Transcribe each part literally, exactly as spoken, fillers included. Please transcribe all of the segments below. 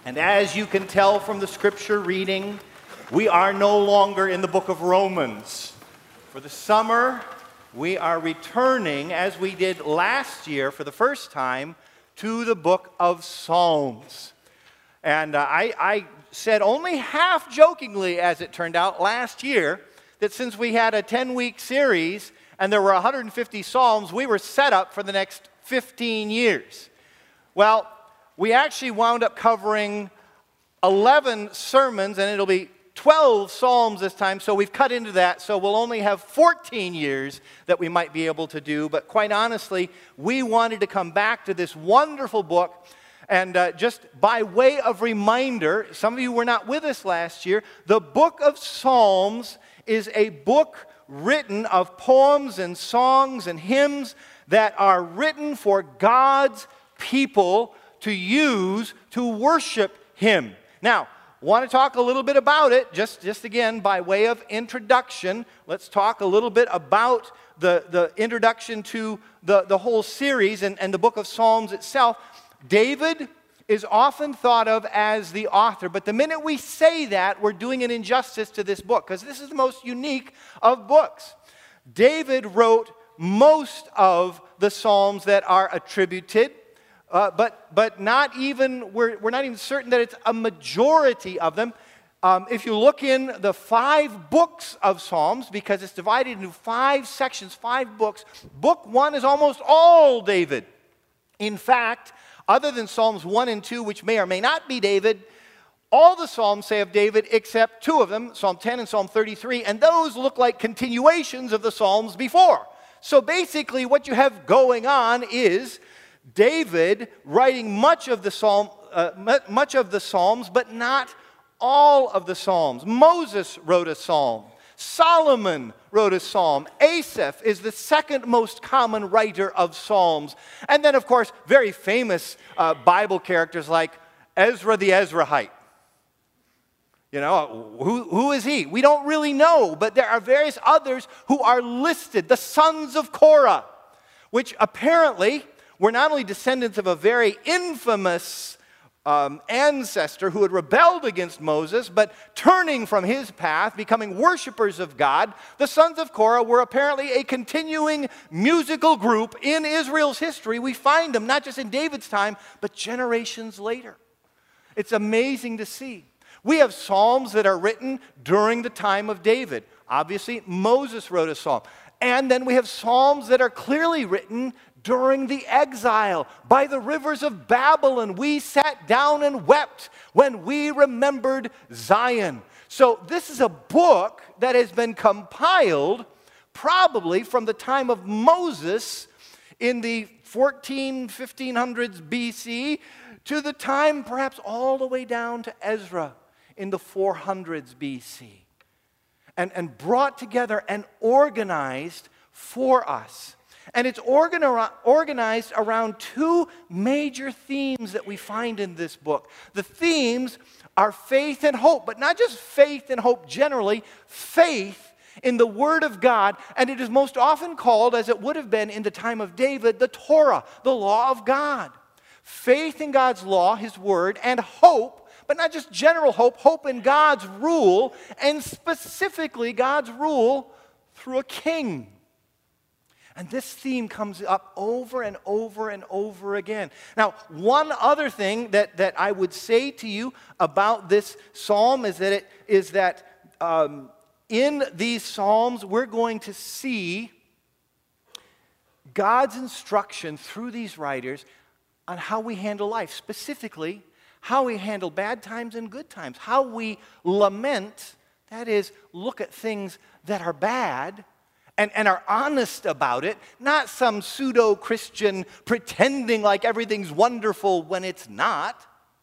And as you can tell from the scripture reading, we are no longer in the book of Romans. For the summer, we are returning, as we did last year for the first time, to the book of Psalms. And uh, I, I said only half jokingly, as it turned out, last year, that since we had a ten-week series and there were one hundred fifty Psalms, we were set up for the next fifteen years. Well, we actually wound up covering eleven sermons, and it'll be twelve Psalms this time, so we've cut into that, so we'll only have fourteen years that we might be able to do. But quite honestly, we wanted to come back to this wonderful book. And uh, just by way of reminder, some of you were not with us last year, the book of Psalms is a book written of poems and songs and hymns that are written for God's people to use to worship Him. Now, want to talk a little bit about it, just, just again, by way of introduction. Let's talk a little bit about the, the introduction to the, the whole series and, and the book of Psalms itself. David is often thought of as the author, but the minute we say that, we're doing an injustice to this book, because this is the most unique of books. David wrote most of the Psalms that are attributed, Uh, but but not even, we're, we're not even certain that it's a majority of them. Um, if you look in the five books of Psalms, because it's divided into five sections, five books, book one is almost all David. In fact, other than Psalms one and two, which may or may not be David, all the Psalms say of David except two of them, Psalm ten and Psalm thirty-three, and those look like continuations of the Psalms before. So basically what you have going on is David writing much of the psalm, uh, much of the Psalms, but not all of the Psalms. Moses wrote a psalm. Solomon wrote a psalm. Asaph is the second most common writer of psalms. And then, of course, very famous uh, Bible characters like Ezra the Ezrahite. You know, who, who is he? We don't really know, but there are various others who are listed. The sons of Korah, which apparently were not only descendants of a very infamous um, ancestor who had rebelled against Moses, but turning from his path, becoming worshipers of God. The sons of Korah were apparently a continuing musical group in Israel's history. We find them not just in David's time, but generations later. It's amazing to see. We have psalms that are written during the time of David. Obviously, Moses wrote a psalm. And then we have psalms that are clearly written during the exile. By the rivers of Babylon, we sat down and wept when we remembered Zion. So this is a book that has been compiled probably from the time of Moses in the fourteen, fifteen hundreds B C to the time perhaps all the way down to Ezra in the four hundreds B C. And, and brought together and organized for us. And it's organized around two major themes that we find in this book. The themes are faith and hope, but not just faith and hope generally, faith in the Word of God, and it is most often called, as it would have been in the time of David, the Torah, the law of God. Faith in God's law, His Word, and hope, but not just general hope, hope in God's rule, and specifically God's rule through a king. And this theme comes up over and over and over again. Now, one other thing that, that I would say to you about this psalm is that it is that um, in these psalms we're going to see God's instruction through these writers on how we handle life, specifically how we handle bad times and good times, how we lament, that is, look at things that are bad, And, and are honest about it, not some pseudo-Christian pretending like everything's wonderful when it's not.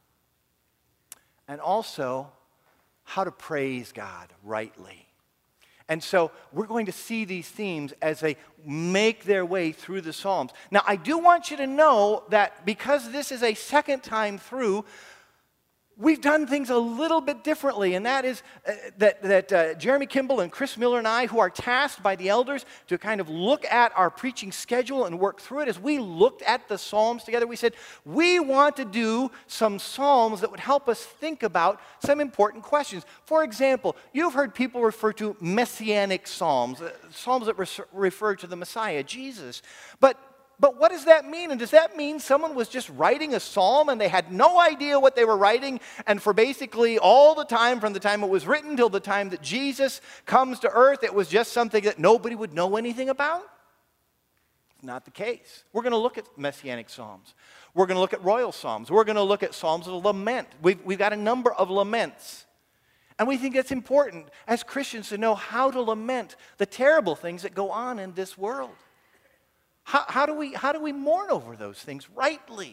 And also, how to praise God rightly. And so, we're going to see these themes as they make their way through the Psalms. Now, I do want you to know that because this is a second time through, we've done things a little bit differently, and that is uh, that, that uh, Jeremy Kimball and Chris Miller and I, who are tasked by the elders to kind of look at our preaching schedule and work through it, as we looked at the Psalms together, we said, we want to do some Psalms that would help us think about some important questions. For example, you've heard people refer to messianic Psalms, uh, Psalms that re- refer to the Messiah, Jesus. But But what does that mean? And does that mean someone was just writing a psalm and they had no idea what they were writing, and for basically all the time, from the time it was written till the time that Jesus comes to earth, it was just something that nobody would know anything about? Not the case. We're going to look at messianic psalms. We're going to look at royal psalms. We're going to look at psalms of lament. We've, we've got a number of laments. And we think it's important as Christians to know how to lament the terrible things that go on in this world. How, how, do we, how do we mourn over those things rightly?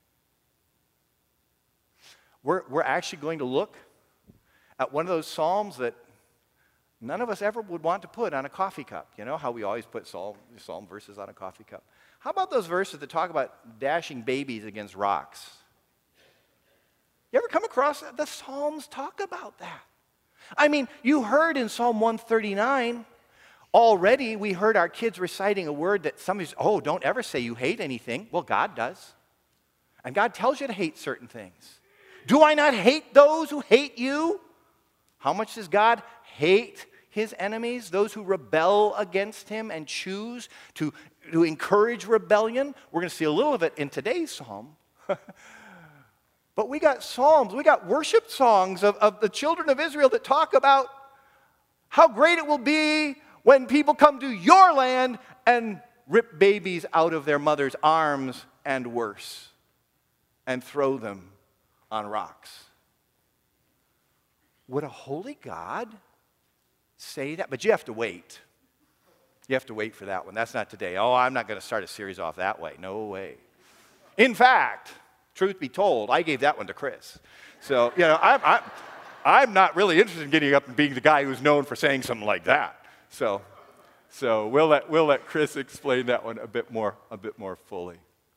We're, we're actually going to look at one of those psalms that none of us ever would want to put on a coffee cup. You know how we always put psalm, psalm verses on a coffee cup? How about those verses that talk about dashing babies against rocks? You ever come across that? The Psalms talk about that. I mean, you heard in Psalm one thirty-nine, already we heard our kids reciting a word that somebody's, oh, don't ever say you hate anything. Well, God does. And God tells you to hate certain things. Do I not hate those who hate you? How much does God hate his enemies, those who rebel against him and choose to, to encourage rebellion? We're going to see a little of it in today's psalm. But we got psalms, we got worship songs of, of the children of Israel that talk about how great it will be when people come to your land and rip babies out of their mother's arms and worse, and throw them on rocks. Would a holy God say that? But you have to wait. You have to wait for that one. That's not today. Oh, I'm not going to start a series off that way. No way. In fact, truth be told, I gave that one to Chris. So, you know, I'm, I'm, I'm not really interested in getting up and being the guy who's known for saying something like that. So, so we'll let we'll let Chris explain that one a bit more a bit more fully.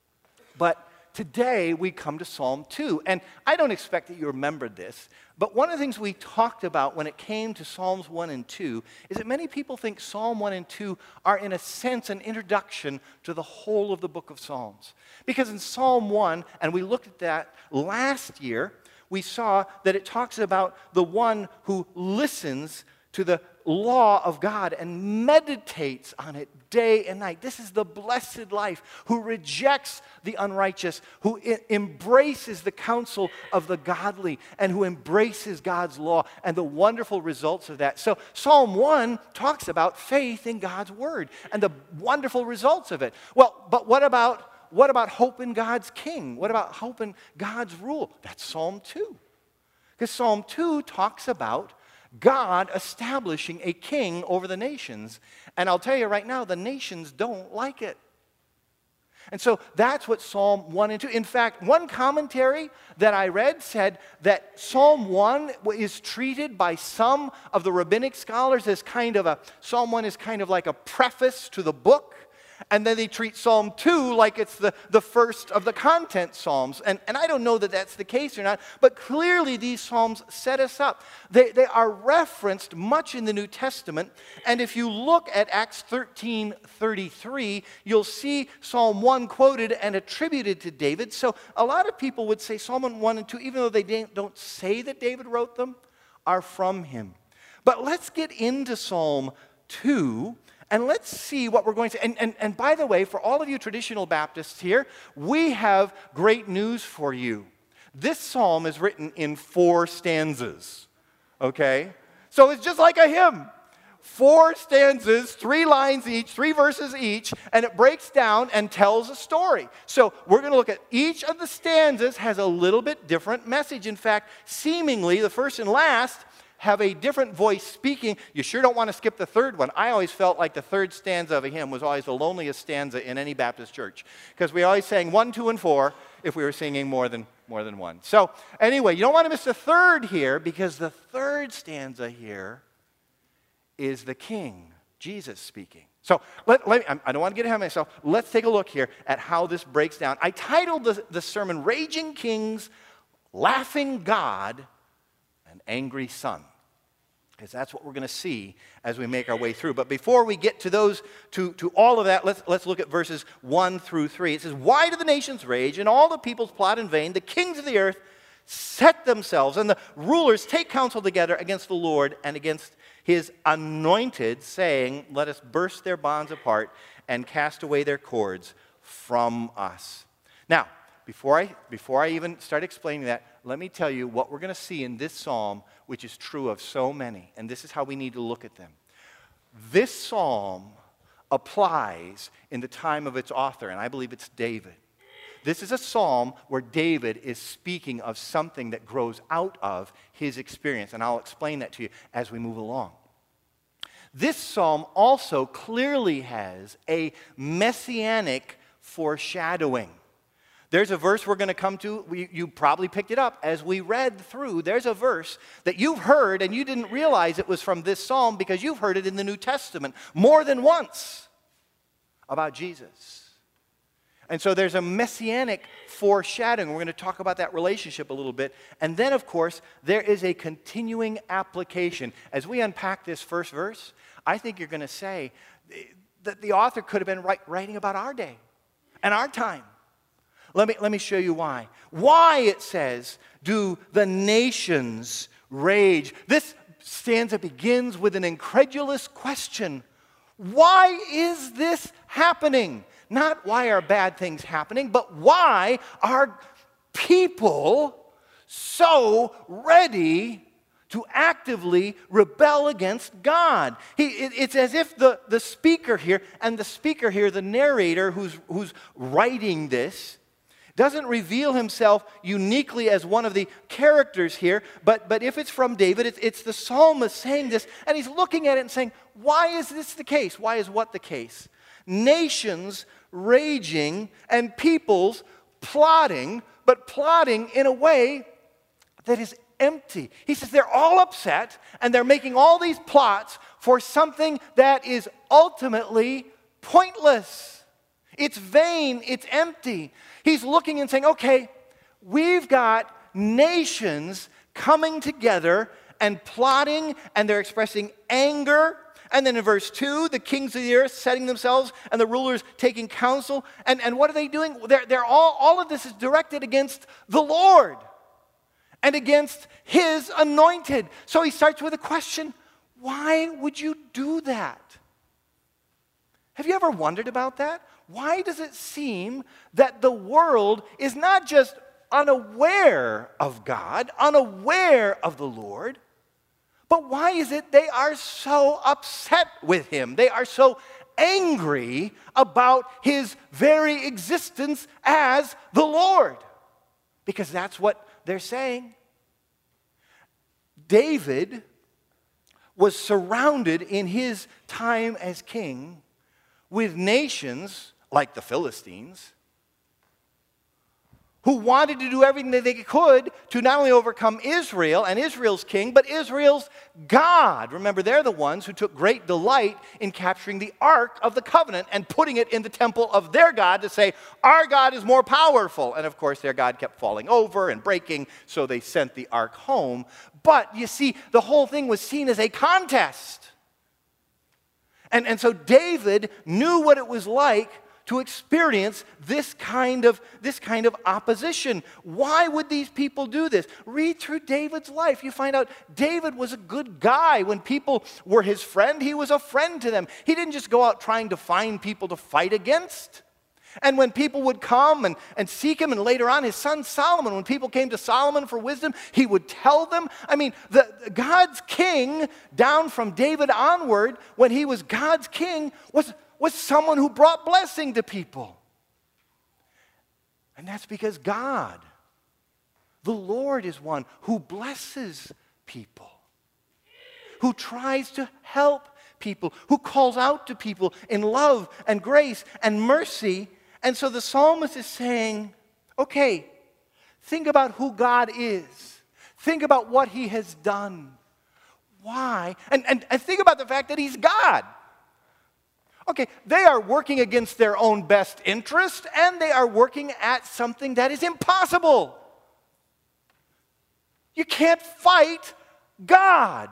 But today we come to Psalm two, and I don't expect that you remembered this, but one of the things we talked about when it came to Psalms one and two is that many people think Psalm one and two are in a sense an introduction to the whole of the book of Psalms. Because in Psalm one, and we looked at that last year, we saw that it talks about the one who listens to the law of God and meditates on it day and night. This is the blessed life, who rejects the unrighteous, who I- embraces the counsel of the godly, and who embraces God's law and the wonderful results of that. So Psalm one talks about faith in God's word and the wonderful results of it. Well, but what about what about hope in God's king? What about hope in God's rule? That's Psalm two. Because Psalm two talks about God establishing a king over the nations. And I'll tell you right now, the nations don't like it. And so that's what Psalm one and two, in fact, one commentary that I read said that Psalm one is treated by some of the rabbinic scholars as kind of a, Psalm one is kind of like a preface to the book. And then they treat Psalm two like it's the, the first of the content psalms. And, and I don't know that that's the case or not, but clearly these psalms set us up. They, they are referenced much in the New Testament. And if you look at Acts thirteen thirty-three, you'll see Psalm one quoted and attributed to David. So a lot of people would say Psalm one and two, even though they don't say that David wrote them, are from him. But let's get into Psalm two. And let's see what we're going to, and, and, and by the way, for all of you traditional Baptists here, we have great news for you. This psalm is written in four stanzas, okay? So it's just like a hymn. Four stanzas, three lines each, three verses each, and it breaks down and tells a story. So we're going to look at each of the stanzas has a little bit different message. In fact, seemingly the first and last have a different voice speaking. You sure don't want to skip the third one. I always felt like the third stanza of a hymn was always the loneliest stanza in any Baptist church, because we always sang one, two, and four if we were singing more than, more than one. So anyway, you don't want to miss the third here, because the third stanza here is the King, Jesus speaking. So let, let me, I don't want to get ahead of myself. Let's take a look here at how this breaks down. I titled the, the sermon, Raging Kings, laughing God, and angry son. Because that's what we're going to see as we make our way through. But before we get to those, to, to all of that, let's, let's look at verses one through three. It says, why do the nations rage and all the peoples plot in vain? The kings of the earth set themselves, and the rulers take counsel together against the Lord and against his anointed, saying, let us burst their bonds apart and cast away their cords from us. Now, before I, before I even start explaining that, let me tell you what we're going to see in this psalm, which is true of so many, and this is how we need to look at them. This psalm applies in the time of its author, and I believe it's David. This is a psalm where David is speaking of something that grows out of his experience, and I'll explain that to you as we move along. This psalm also clearly has a messianic foreshadowing. There's a verse we're going to come to, we, you probably picked it up as we read through. There's a verse that you've heard and you didn't realize it was from this psalm because you've heard it in the New Testament more than once about Jesus. And so there's a messianic foreshadowing. We're going to talk about that relationship a little bit. And then, of course, there is a continuing application. As we unpack this first verse, I think you're going to say that the author could have been write, writing about our day and our time. Let me, let me show you why. Why, it says, do the nations rage? This stanza begins with an incredulous question. Why is this happening? Not why are bad things happening, but why are people so ready to actively rebel against God? He, it, it's as if the, the speaker here, and the speaker here, the narrator who's, who's writing this, doesn't reveal himself uniquely as one of the characters here, but, but if it's from David, it's, it's the psalmist saying this, and he's looking at it and saying, why is this the case? Why is what the case? Nations raging and peoples plotting, but plotting in a way that is empty. He says they're all upset, and they're making all these plots for something that is ultimately pointless. It's vain, it's empty. He's looking and saying, okay, we've got nations coming together and plotting, and they're expressing anger. And then in verse two, the kings of the earth setting themselves and the rulers taking counsel. And, and what are they doing? They're, they're all, all of this is directed against the Lord and against his anointed. So he starts with a question, why would you do that? Have you ever wondered about that? Why does it seem that the world is not just unaware of God, unaware of the Lord, but why is it they are so upset with him? They are so angry about his very existence as the Lord. Because that's what they're saying. David was surrounded in his time as king with nations like the Philistines, who wanted to do everything that they could to not only overcome Israel and Israel's king, but Israel's God. Remember, they're the ones who took great delight in capturing the Ark of the Covenant and putting it in the temple of their God to say, our God is more powerful. And of course, their God kept falling over and breaking, so they sent the Ark home. But you see, the whole thing was seen as a contest. And, and so David knew what it was like to experience this kind of, this kind of opposition. Why would these people do this? Read through David's life. You find out David was a good guy. When people were his friend, he was a friend to them. He didn't just go out trying to find people to fight against. And when people would come and, and seek him, and later on his son Solomon, when people came to Solomon for wisdom, he would tell them. I mean, the, God's king, down from David onward, when he was God's king, was, was someone who brought blessing to people. And that's because God, the Lord, is one who blesses people, who tries to help people, who calls out to people in love and grace and mercy. And so the psalmist is saying, okay, think about who God is. Think about what he has done. Why? And, and, and think about the fact that he's God. Okay, they are working against their own best interest, and they are working at something that is impossible. You can't fight God.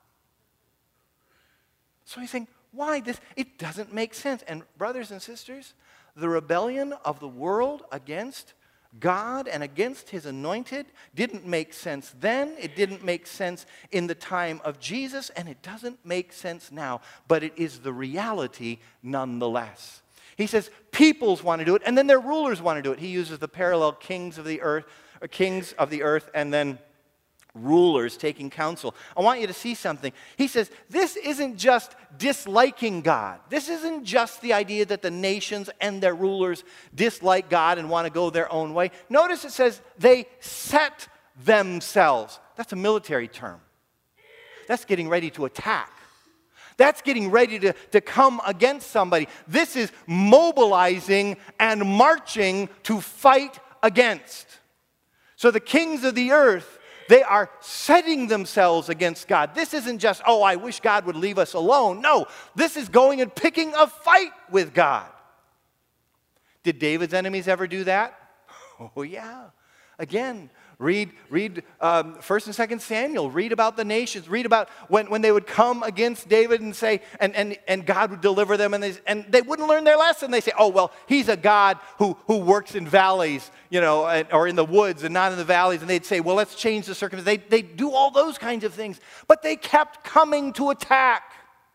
So he's saying, why this? It doesn't make sense. And brothers and sisters, the rebellion of the world against God and against his anointed didn't make sense then. It didn't make sense in the time of Jesus, and it doesn't make sense now. But it is the reality nonetheless. He says peoples want to do it, and then their rulers want to do it. He uses the parallel kings of the earth, or kings of the earth, and then rulers taking counsel. I want you to see something. He says this isn't just disliking God. This isn't just the idea that the nations and their rulers dislike God and want to go their own way. Notice it says they set themselves. That's a military term. That's getting ready to attack. That's getting ready to, to come against somebody. This is mobilizing and marching to fight against. So the kings of the earth, they are setting themselves against God. This isn't just, oh, I wish God would leave us alone. No, this is going and picking a fight with God. Did David's enemies ever do that? Oh, yeah. Again, read read um, First and Second Samuel. Read about the nations. Read about when, when they would come against David and say, and, and, and God would deliver them, and they, and they wouldn't learn their lesson. They say, oh, well, he's a God who, who works in valleys, you know, and, or in the woods and not in the valleys. And they'd say, well, let's change the circumstances. They, they do all those kinds of things. But they kept coming to attack.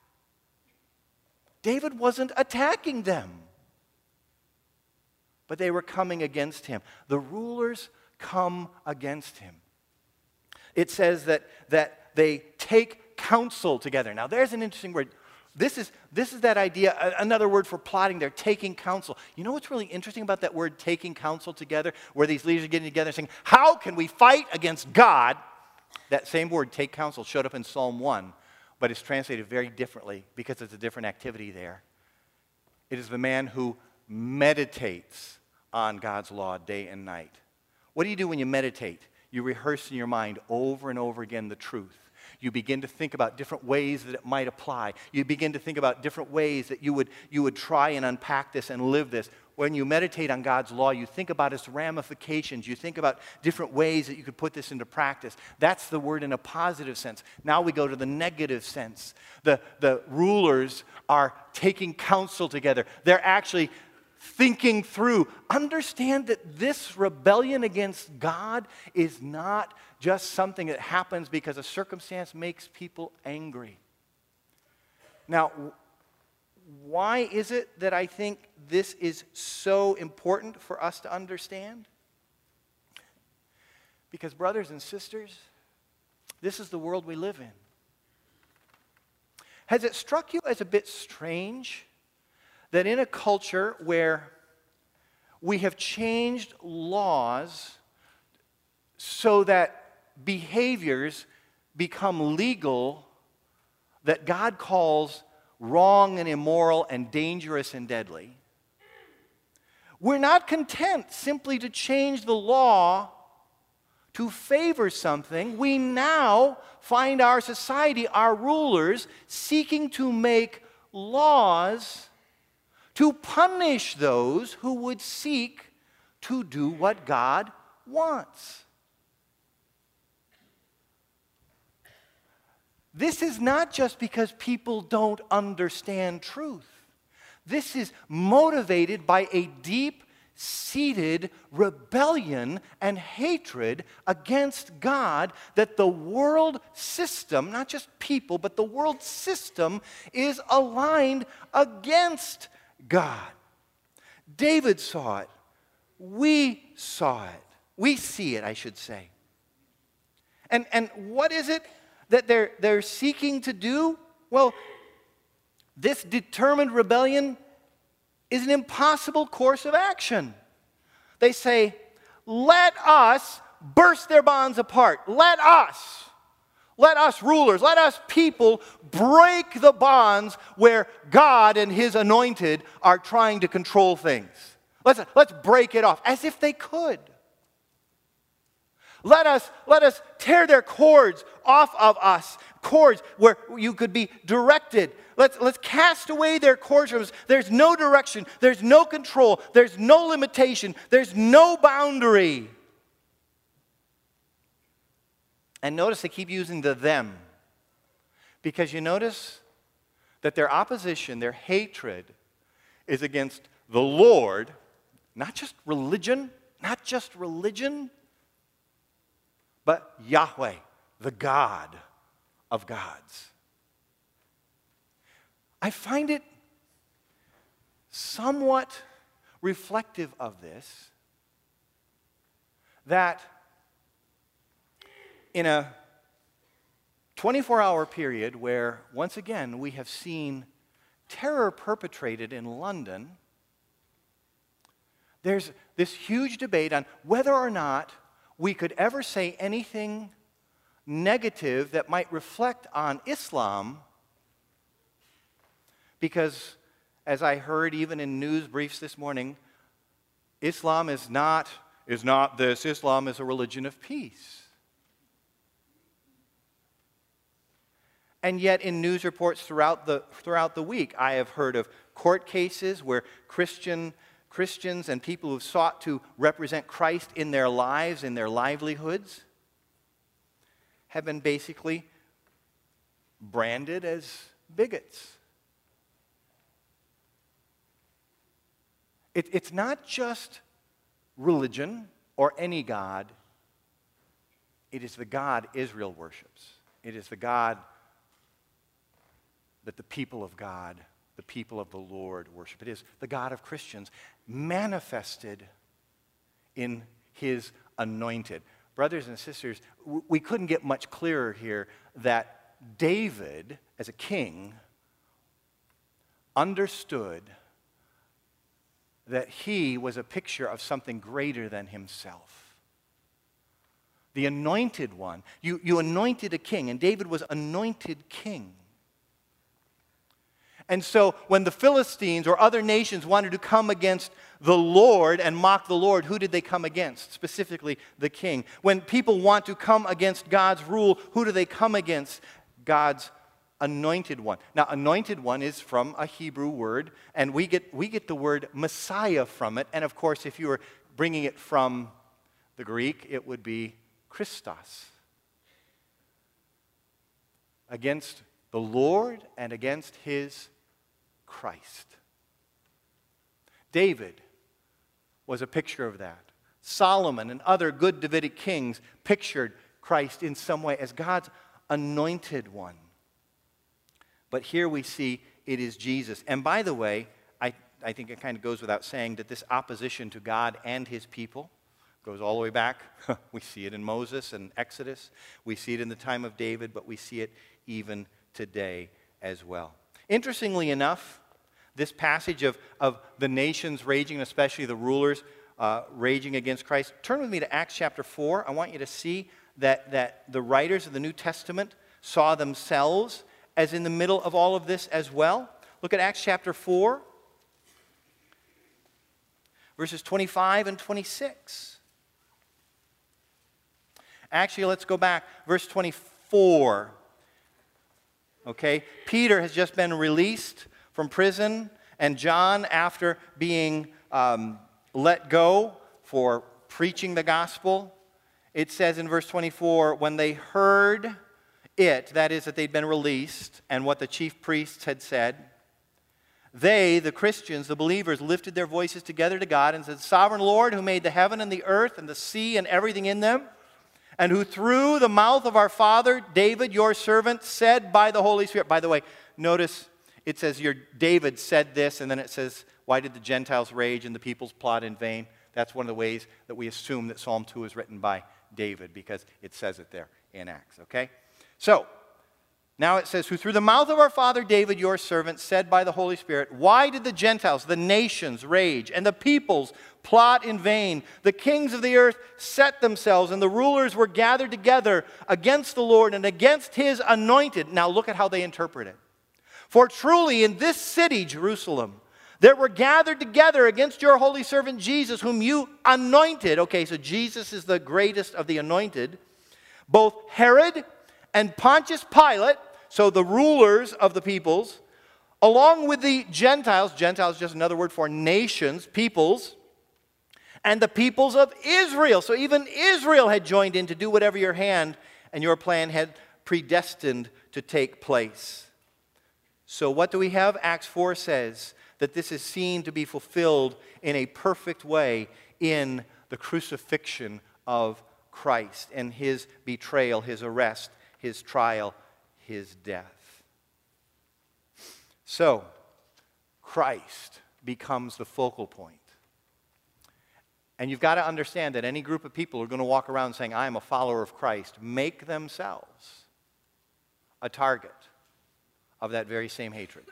David wasn't attacking them, but they were coming against him. The rulers come against him. It says that, that they take counsel together. Now, there's an interesting word. This is, this is that idea, another word for plotting. They're taking counsel. You know what's really interesting about that word, taking counsel together, where these leaders are getting together saying, how can we fight against God? That same word, take counsel, showed up in Psalm one, but it's translated very differently because it's a different activity there. It is the man who meditates on God's law day and night. What do you do when you meditate? You rehearse in your mind over and over again the truth. You begin to think about different ways that it might apply. You begin to think about different ways that you would, you would try and unpack this and live this. When you meditate on God's law, you think about its ramifications. You think about different ways that you could put this into practice. That's the word in a positive sense. Now we go to the negative sense. The, the rulers are taking counsel together. They're actually thinking through. Understand that this rebellion against God is not just something that happens because a circumstance makes people angry. Now, why is it that I think this is so important for us to understand? Because, brothers and sisters, this is the world we live in. Has it struck you as a bit strange that in a culture where we have changed laws so that behaviors become legal that God calls wrong and immoral and dangerous and deadly, we're not content simply to change the law to favor something. We now find our society, our rulers, seeking to make laws to punish those who would seek to do what God wants. This is not just because people don't understand truth. This is motivated by a deep-seated rebellion and hatred against God that the world system, not just people, but the world system is aligned against God. David saw it. We saw it. We see it, I should say. And, and what is it that they're, they're seeking to do? Well, this determined rebellion is an impossible course of action. They say, let us burst their bonds apart. Let us, let us rulers, let us people break the bonds where God and His anointed are trying to control things. Let's, let's break it off, as if they could. Let us, let us tear their cords off of us, cords where you could be directed. Let's, let's cast away their cords from us. There's no direction. There's no control. There's no limitation. There's no boundary. And notice they keep using the them. Because you notice that their opposition, their hatred, is against the Lord, not just religion, not just religion, but Yahweh, the God of gods. I find it somewhat reflective of this, that in a twenty-four hour period where, once again, we have seen terror perpetrated in London, there's this huge debate on whether or not we could ever say anything negative that might reflect on Islam, because, as I heard even in news briefs this morning, Islam is not, is not this. Islam is a religion of peace. And yet in news reports throughout the, throughout the week, I have heard of court cases where Christian, Christians and people who have sought to represent Christ in their lives, in their livelihoods, have been basically branded as bigots. It, it's not just religion or any God. It is the God Israel worships. It is the God that the people of God, the people of the Lord worship. It is the God of Christians manifested in His anointed. Brothers and sisters, we couldn't get much clearer here that David, as a king, understood that he was a picture of something greater than himself. The anointed one. You, you anointed a king, and David was anointed king. And so when the Philistines or other nations wanted to come against the Lord and mock the Lord, who did they come against? Specifically, the king. When people want to come against God's rule, who do they come against? God's anointed one. Now, anointed one is from a Hebrew word, and we get, we get the word Messiah from it. And of course, if you were bringing it from the Greek, it would be Christos. Against the Lord and against His Christ. David was a picture of that. Solomon and other good Davidic kings pictured Christ in some way as God's anointed one. But here we see it is Jesus. And by the way, I, I think it kind of goes without saying that this opposition to God and His people goes all the way back. We see it in Moses and Exodus. We see it in the time of David, but we see it even today as well. Interestingly enough, this passage of, of the nations raging, especially the rulers uh, raging against Christ, turn with me to Acts chapter four. I want you to see that, that the writers of the New Testament saw themselves as in the middle of all of this as well. Look at Acts chapter four, verses twenty-five and twenty-six. Actually, let's go back. Verse twenty-four. Okay, Peter has just been released from prison, and John, after being um, let go for preaching the gospel, it says in verse twenty-four, when they heard it, that is, that they'd been released, and what the chief priests had said, they, the Christians, the believers, lifted their voices together to God and said, Sovereign Lord, who made the heaven and the earth and the sea and everything in them, and who through the mouth of our father David, your servant, said by the Holy Spirit. By the way, notice it says your David said this, and then it says, why did the Gentiles rage and the peoples plot in vain? That's one of the ways that we assume that Psalm two is written by David, because it says it there in Acts, okay? So, now it says, who through the mouth of our father David, your servant, said by the Holy Spirit, why did the Gentiles, the nations, rage, and the peoples plot in vain? The kings of the earth set themselves, and the rulers were gathered together against the Lord and against His anointed. Now look at how they interpret it. For truly in this city, Jerusalem, there were gathered together against your holy servant Jesus, whom you anointed. Okay, so Jesus is the greatest of the anointed. Both Herod and Pontius Pilate, so the rulers of the peoples, along with the Gentiles, Gentiles is just another word for nations, peoples, and the peoples of Israel. So even Israel had joined in to do whatever your hand and your plan had predestined to take place. So what do we have? Acts four says that this is seen to be fulfilled in a perfect way in the crucifixion of Christ and his betrayal, his arrest, his trial, his death. So, Christ becomes the focal point. And you've got to understand that any group of people who are going to walk around saying, I am a follower of Christ, make themselves a target of that very same hatred.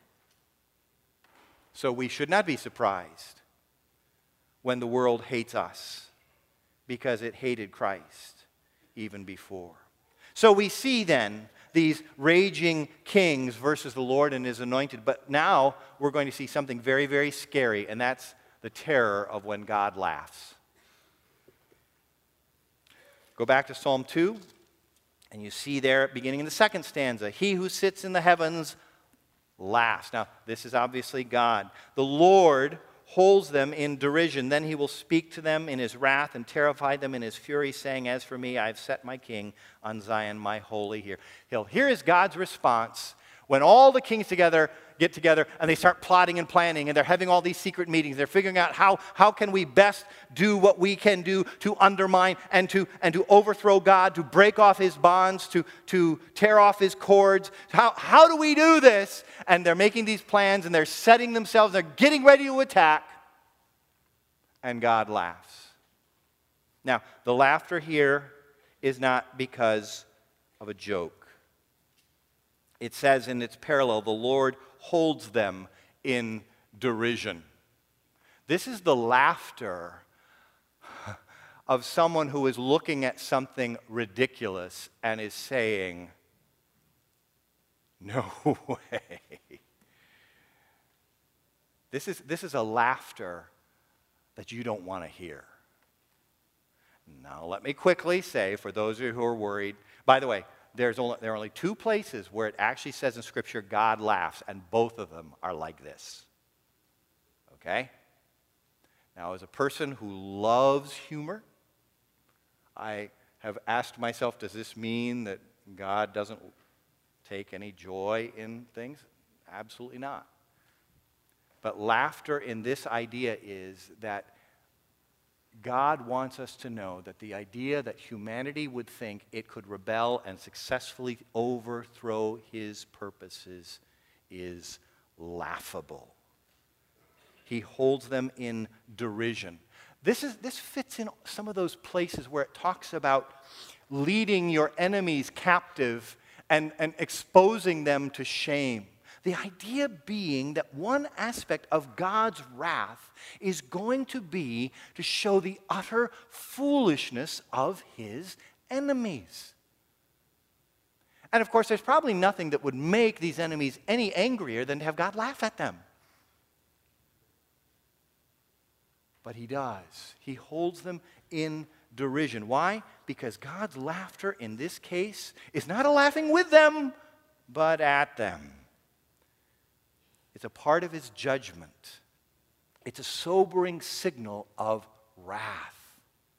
So we should not be surprised when the world hates us, because it hated Christ even before. So we see then these raging kings versus the Lord and his anointed, but now we're going to see something very, very scary, and that's the terror of when God laughs. Go back to Psalm two, and you see there, beginning in the second stanza, he who sits in the heavens laughs. Now, this is obviously God. The Lord holds them in derision. Then he will speak to them in his wrath and terrify them in his fury, saying, as for me, I have set my king on Zion, my holy hill. Here is God's response when all the kings together get together and they start plotting and planning, and they're having all these secret meetings. They're figuring out how, how can we best do what we can do to undermine and to, and to overthrow God, to break off his bonds, to, to tear off his cords. How, how do we do this? And they're making these plans, and they're setting themselves, they're getting ready to attack, and God laughs. Now, the laughter here is not because of a joke. It says in its parallel, the Lord holds them in derision. This is the laughter of someone who is looking at something ridiculous and is saying, no way. This is, this is a laughter that you don't want to hear. Now, let me quickly say, for those of you who are worried, by the way, There's only, there are only two places where it actually says in Scripture, God laughs, and both of them are like this. Okay? Now, as a person who loves humor, I have asked myself, does this mean that God doesn't take any joy in things? Absolutely not. But laughter in this idea is that God wants us to know that the idea that humanity would think it could rebel and successfully overthrow his purposes is laughable. He holds them in derision. This is, this fits in some of those places where it talks about leading your enemies captive and, and exposing them to shame. The idea being that one aspect of God's wrath is going to be to show the utter foolishness of his enemies. And of course, there's probably nothing that would make these enemies any angrier than to have God laugh at them. But he does. He holds them in derision. Why? Because God's laughter in this case is not a laughing with them, but at them. It's a part of his judgment. It's a sobering signal of wrath.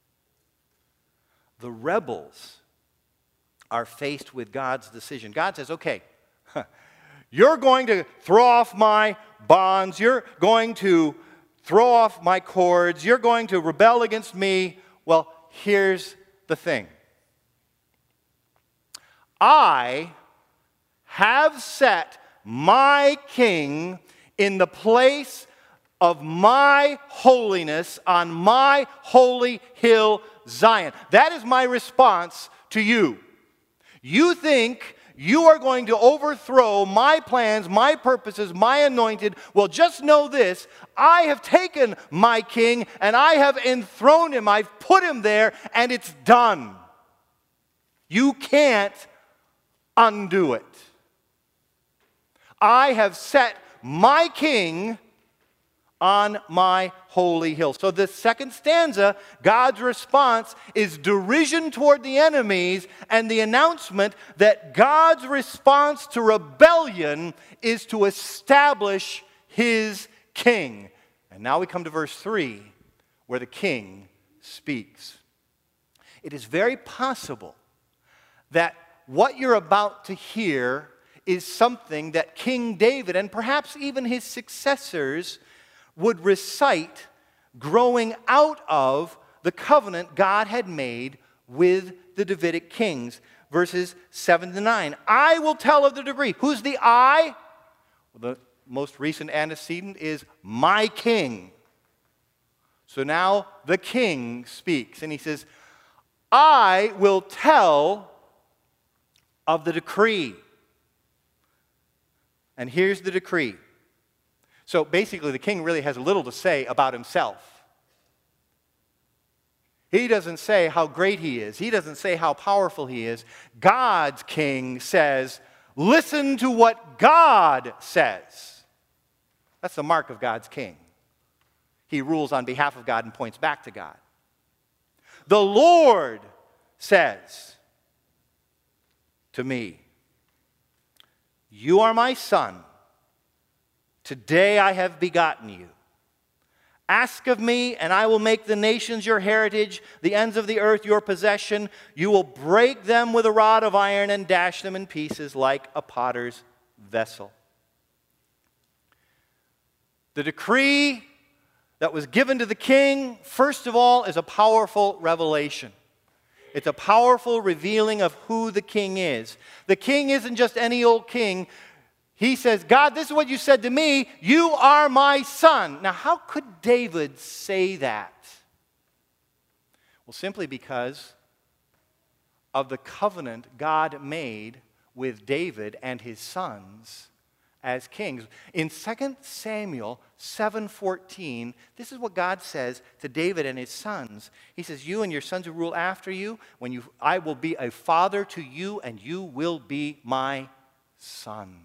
The rebels are faced with God's decision. God says, okay, you're going to throw off my bonds. You're going to throw off my cords. You're going to rebel against me. Well, here's the thing. I have set my king in the place of my holiness on my holy hill, Zion. That is my response to you. You think you are going to overthrow my plans, my purposes, my anointed. Well, just know this. I have taken my king and I have enthroned him. I've put him there and it's done. You can't undo it. I have set my king on my holy hill. So the second stanza, God's response is derision toward the enemies and the announcement that God's response to rebellion is to establish his king. And now we come to verse three, where the king speaks. It is very possible that what you're about to hear is something that King David and perhaps even his successors would recite growing out of the covenant God had made with the Davidic kings. Verses seven to nine. I will tell of the decree. Who's the I? Well, the most recent antecedent is my king. So now the king speaks, and he says, I will tell of the decree. And here's the decree. So basically, the king really has little to say about himself. He doesn't say how great he is. He doesn't say how powerful he is. God's king says, listen to what God says. That's the mark of God's king. He rules on behalf of God and points back to God. The Lord says to me, you are my son. Today I have begotten you. Ask of me, and I will make the nations your heritage, the ends of the earth your possession. You will break them with a rod of iron and dash them in pieces like a potter's vessel. The decree that was given to the king, first of all, is a powerful revelation. It's a powerful revealing of who the king is. The king isn't just any old king. He says, God, this is what you said to me. You are my son. Now, how could David say that? Well, simply because of the covenant God made with David and his sons as kings. In Second Samuel seven fourteen, this is what God says to David and his sons. He says, you and your sons who rule after you, when you, I will be a father to you, and you will be my son.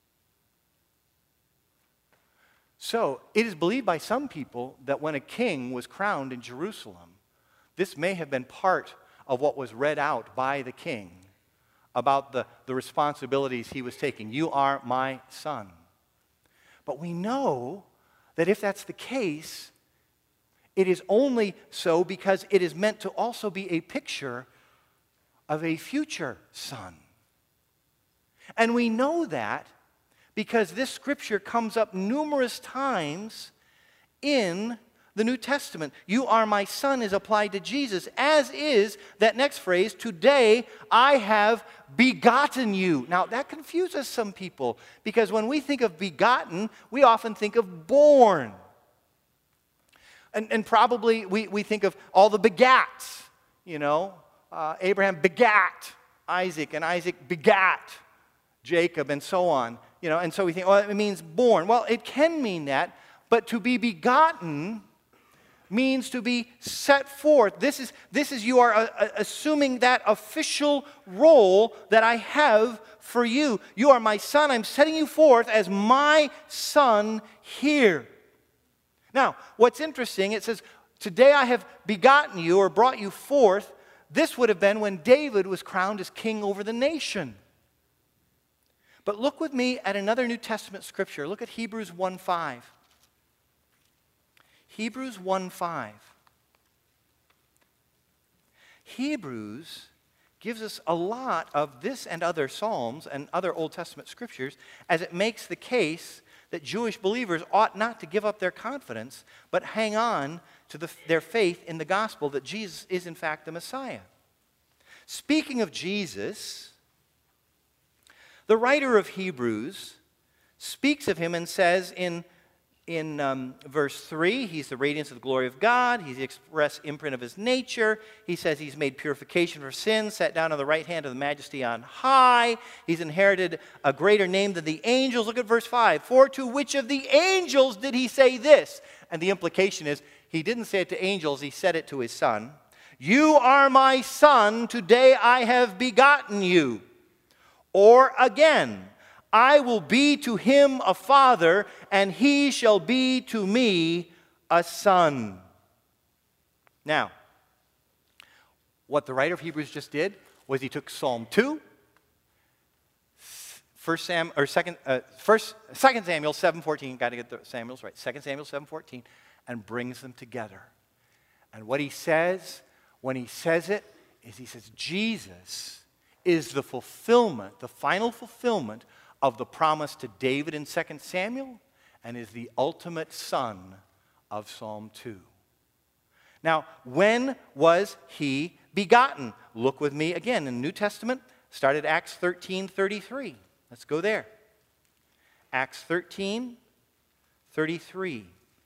So, it is believed by some people that when a king was crowned in Jerusalem, this may have been part of what was read out by the king about the, the responsibilities he was taking. You are my son. But we know that if that's the case, it is only so because it is meant to also be a picture of a future son. And we know that because this scripture comes up numerous times in the New Testament. You are my son is applied to Jesus, as is that next phrase, today I have begotten you. Now that confuses some people because when we think of begotten, we often think of born. And, and probably we, we think of all the begats, you know. Uh, Abraham begat Isaac, and Isaac begat Jacob, and so on. You know, and so we think, well, it means born. Well, it can mean that, but to be begotten means to be set forth. This is, this is you are uh, assuming that official role that I have for you. You are my son. I'm setting you forth as my son here. Now, what's interesting, it says, today I have begotten you or brought you forth. This would have been when David was crowned as king over the nation. But look with me at another New Testament scripture. Look at Hebrews one five. Hebrews one five. Hebrews gives us a lot of this and other Psalms and other Old Testament scriptures as it makes the case that Jewish believers ought not to give up their confidence, but hang on to the, their faith in the gospel that Jesus is in fact the Messiah. Speaking of Jesus, the writer of Hebrews speaks of him and says in, in um, verse three, he's the radiance of the glory of God. He's the express imprint of his nature. He says he's made purification for sin, sat down on the right hand of the majesty on high. He's inherited a greater name than the angels. Look at verse five. For to which of the angels did he say this? And the implication is he didn't say it to angels, he said it to his son. You are my son, today I have begotten you. Or again, I will be to him a father, and he shall be to me a son. Now, what the writer of Hebrews just did was he took Psalm two, First Sam or second, uh, first, Second Samuel seven fourteen. Got to get the Samuels right. Second Samuel seven fourteen, and brings them together. And what he says when he says it is he says Jesus is the fulfillment, the final fulfillment of the promise to David in Second Samuel, and is the ultimate son of Psalm two. Now, when was he begotten? Look with me again in the New Testament. Start at Acts thirteen thirty-three. Let's go there. Acts thirteen thirty-three.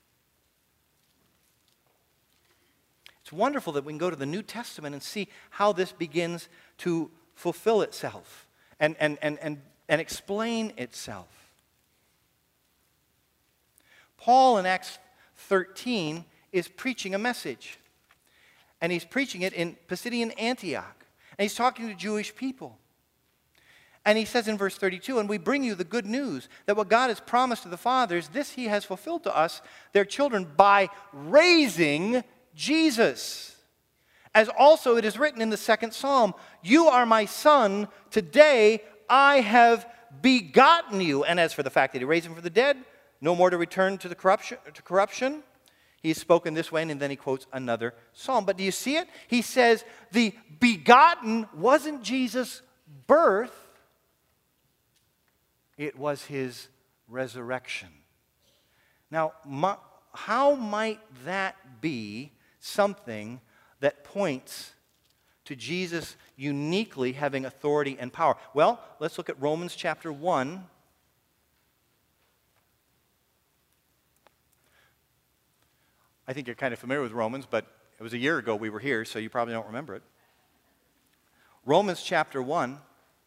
It's wonderful that we can go to the New Testament and see how this begins to fulfill itself and, and, and, and, and explain itself. Paul in Acts thirteen is preaching a message. And he's preaching it in Pisidian Antioch. And he's talking to Jewish people. And he says in verse thirty-two, and we bring you the good news that what God has promised to the fathers, this he has fulfilled to us, their children, by raising Jesus. As also it is written in the second psalm, you are my son, today I have begotten you. And as for the fact that he raised him from the dead, no more to return to the corruption, to corruption. He's spoken this way, and then he quotes another psalm. But do you see it? He says the begotten wasn't Jesus' birth. It was his resurrection. Now, my, how might that be something that points to Jesus uniquely having authority and power? Well, let's look at Romans chapter one. I think you're kind of familiar with Romans, but it was a year ago we were here, so you probably don't remember it. Romans chapter one,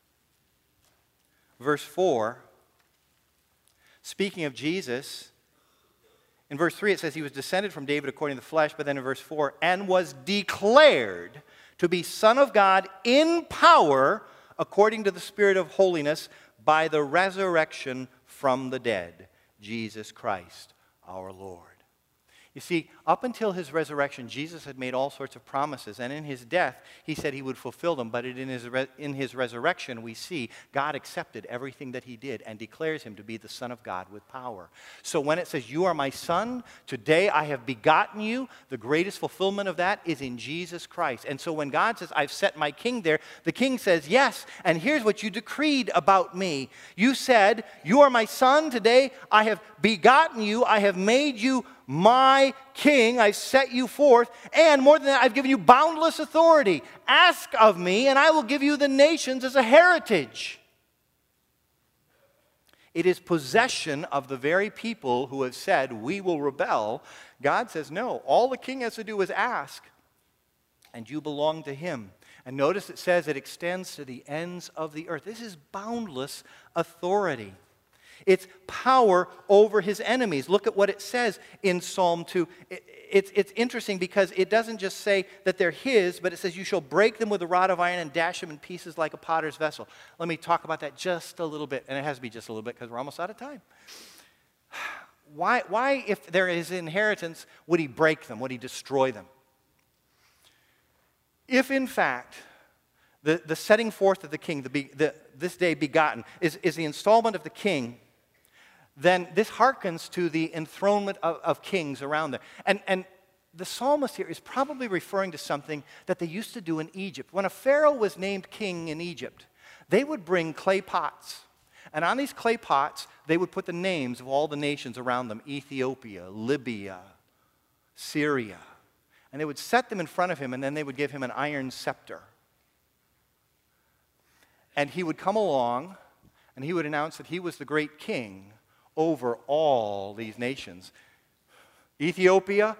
verse four, speaking of Jesus, in verse three it says he was descended from David according to the flesh, but then in verse four, and was declared to be Son of God in power according to the Spirit of holiness by the resurrection from the dead, Jesus Christ our Lord. You see, up until his resurrection, Jesus had made all sorts of promises, and in his death, he said he would fulfill them, but in his, re- in his resurrection, we see God accepted everything that he did and declares him to be the Son of God with power. So when it says, you are my son, today I have begotten you, the greatest fulfillment of that is in Jesus Christ. And so when God says, I've set my king there, the king says, yes, and here's what you decreed about me. You said, you are my son, today I have begotten you, I have made you my king, I set you forth, and more than that, I've given you boundless authority. Ask of me, and I will give you the nations as a heritage. It is possession of the very people who have said, we will rebel. God says, no, all the king has to do is ask, and you belong to him. And notice it says it extends to the ends of the earth. This is boundless authority. It's power over his enemies. Look at what it says in Psalm two. It, it's, it's interesting because it doesn't just say that they're his, but it says you shall break them with a rod of iron and dash them in pieces like a potter's vessel. Let me talk about that just a little bit, and it has to be just a little bit because we're almost out of time. Why, why, if they're his inheritance, would he break them? Would he destroy them? If, in fact, the, the setting forth of the king, the, the, this day begotten, is, is the installment of the king, then this hearkens to the enthronement of, of kings around there. And, and the psalmist here is probably referring to something that they used to do in Egypt. When a pharaoh was named king in Egypt, they would bring clay pots. And on these clay pots, they would put the names of all the nations around them, Ethiopia, Libya, Syria. And they would set them in front of him, and then they would give him an iron scepter. And he would come along, and he would announce that he was the great king over all these nations. Ethiopia,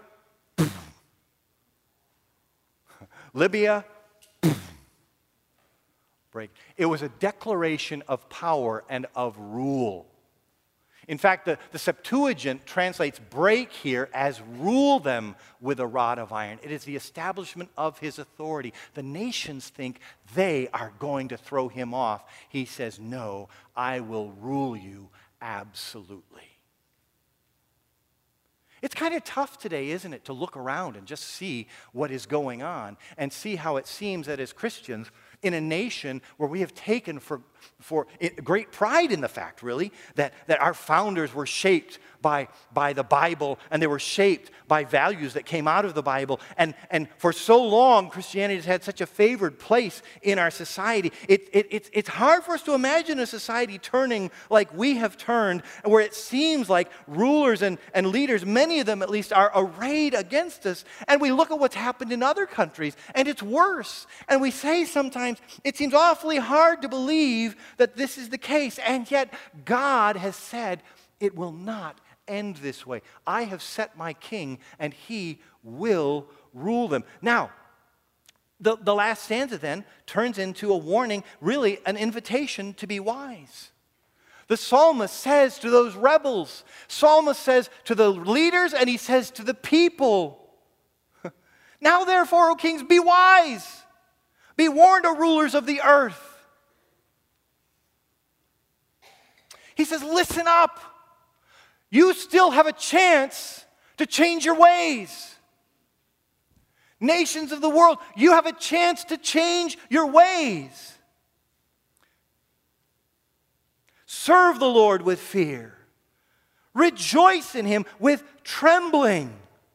Libya, break. It was a declaration of power and of rule. In fact, the, the Septuagint translates break here as rule them with a rod of iron. It is the establishment of his authority. The nations think they are going to throw him off. He says, no, I will rule you absolutely. It's kind of tough today, isn't it, to look around and just see what is going on and see how it seems that as Christians, in a nation where we have taken for, for great pride in the fact, really, that, that our founders were shaped by, by the Bible, and they were shaped by values that came out of the Bible. And, and for so long, Christianity has had such a favored place in our society. It, it, it's, it's hard for us to imagine a society turning like we have turned, where it seems like rulers and, and leaders, many of them at least, are arrayed against us. And we look at what's happened in other countries, and it's worse. And we say sometimes, it seems awfully hard to believe that this is the case. And yet, God has said, it will not end this way. I have set my king, and he will rule them. Now, the, the last stanza then turns into a warning, really an invitation to be wise. The psalmist says to those rebels, psalmist says to the leaders, and he says to the people, now therefore, O kings, be wise. Be warned, O rulers of the earth. He says, listen up. You still have a chance to change your ways. Nations of the world, you have a chance to change your ways. Serve the Lord with fear. Rejoice in him with trembling.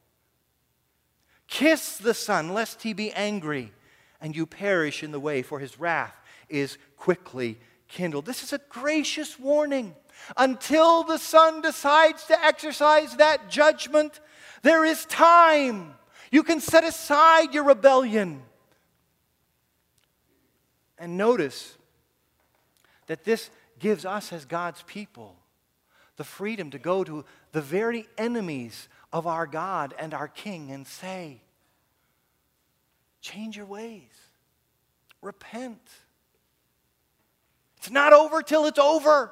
Kiss the Son, lest he be angry and you perish in the way, for his wrath is quickly kindled. This is a gracious warning. Until the Son decides to exercise that judgment, there is time. You can set aside your rebellion. And notice that this gives us as God's people the freedom to go to the very enemies of our God and our King and say, change your ways. Repent. It's not over till it's over.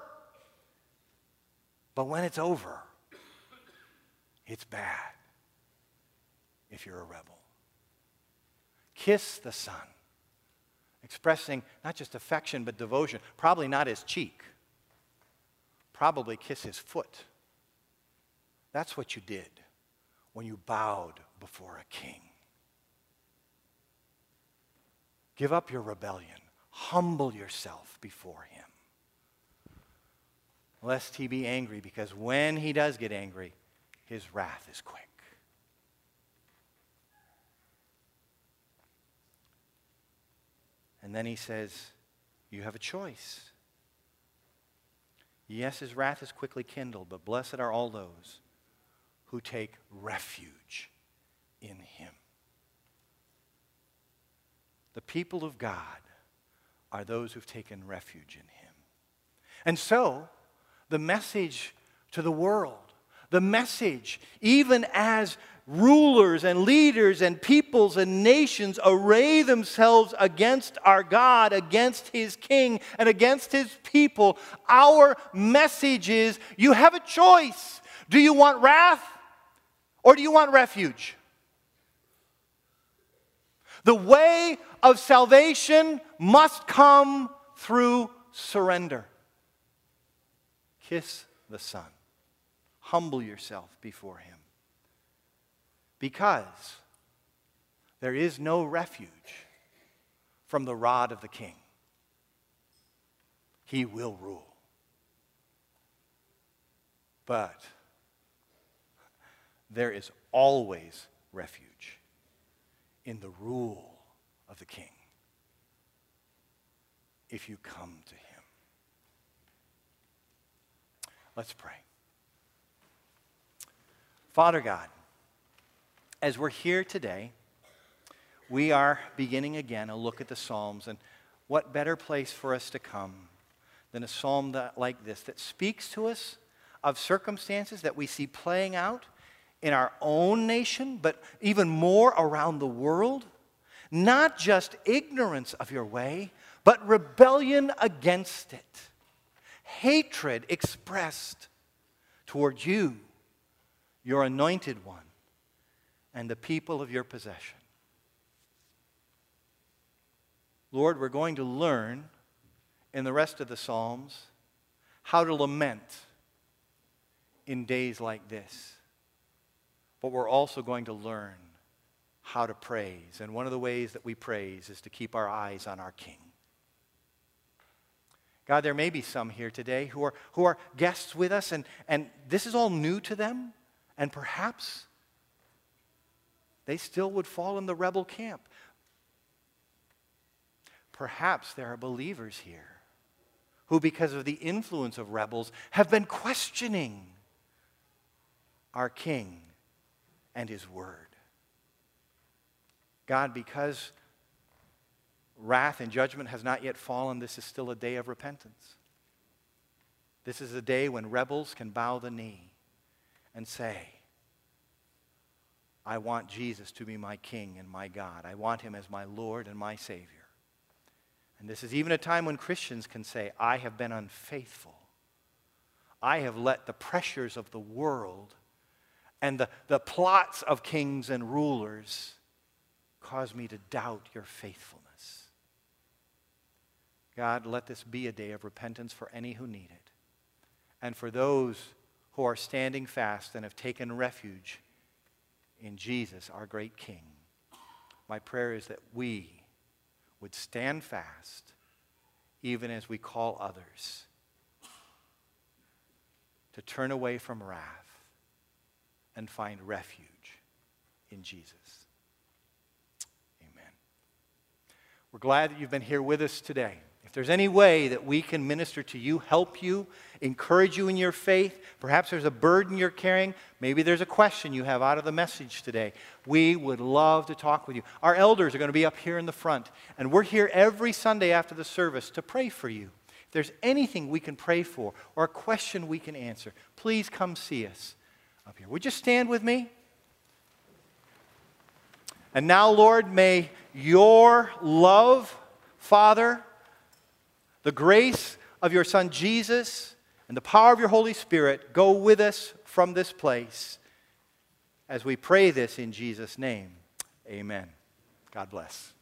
But when it's over, it's bad if you're a rebel. Kiss the Son, expressing not just affection but devotion. Probably not his cheek. Probably kiss his foot. That's what you did when you bowed before a king. Give up your rebellion. Humble yourself before him, lest he be angry, because when he does get angry, his wrath is quick. And then he says, you have a choice. Yes, his wrath is quickly kindled, but blessed are all those who take refuge in him. The people of God are those who've taken refuge in him. And so, the message to the world, the message, even as rulers and leaders and peoples and nations array themselves against our God, against his king, and against his people, our message is, you have a choice. Do you want wrath or do you want refuge? The way of salvation must come through surrender. Kiss the Son. Humble yourself before him. Because there is no refuge from the rod of the king. He will rule. But there is always refuge in the rule of the king if you come to him. Let's pray. Father God, as we're here today, we are beginning again a look at the Psalms, and what better place for us to come than a psalm that, like this, that speaks to us of circumstances that we see playing out in our own nation, but even more around the world. Not just ignorance of your way, but rebellion against it. Hatred expressed toward you, your anointed one, and the people of your possession. Lord, we're going to learn in the rest of the Psalms how to lament in days like this. But we're also going to learn how to praise. And one of the ways that we praise is to keep our eyes on our King. God, there may be some here today who are, who are guests with us, and, and this is all new to them, and perhaps they still would fall in the rebel camp. Perhaps there are believers here who, because of the influence of rebels, have been questioning our King and His Word. God, because wrath and judgment has not yet fallen, this is still a day of repentance. This is a day when rebels can bow the knee and say, I want Jesus to be my King and my God. I want Him as my Lord and my Savior. And this is even a time when Christians can say, I have been unfaithful. I have let the pressures of the world and the, the plots of kings and rulers cause me to doubt your faithfulness. God, let this be a day of repentance for any who need it. And for those who are standing fast and have taken refuge in Jesus, our great King. My prayer is that we would stand fast even as we call others to turn away from wrath and find refuge in Jesus. Amen. We're glad that you've been here with us today. If there's any way that we can minister to you, help you, encourage you in your faith, perhaps there's a burden you're carrying, maybe there's a question you have out of the message today, we would love to talk with you. Our elders are going to be up here in the front, and we're here every Sunday after the service to pray for you. If there's anything we can pray for or a question we can answer, please come see us up here. Would you stand with me? And now, Lord, may your love, Father, the grace of your Son Jesus, and the power of your Holy Spirit go with us from this place as we pray this in Jesus' name. Amen. God bless.